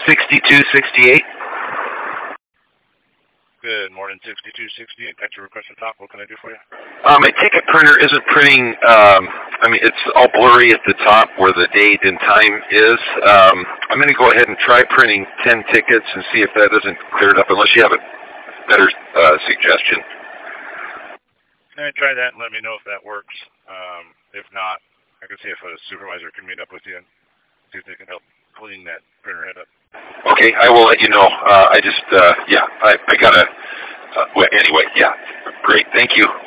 6268. Good morning, 6268. Got your request to talk. What can I do for you? My ticket printer isn't printing. It's all blurry at the top where the date and time is. I'm going to go ahead and try printing 10 tickets and see if that doesn't clear it up, unless you have a better suggestion. All right, try that and let me know if that works. If not, I can see if a supervisor can meet up with you and see if they can help clean that printer head up. Okay, I will let you know. I got to, anyway, yeah. Great, thank you.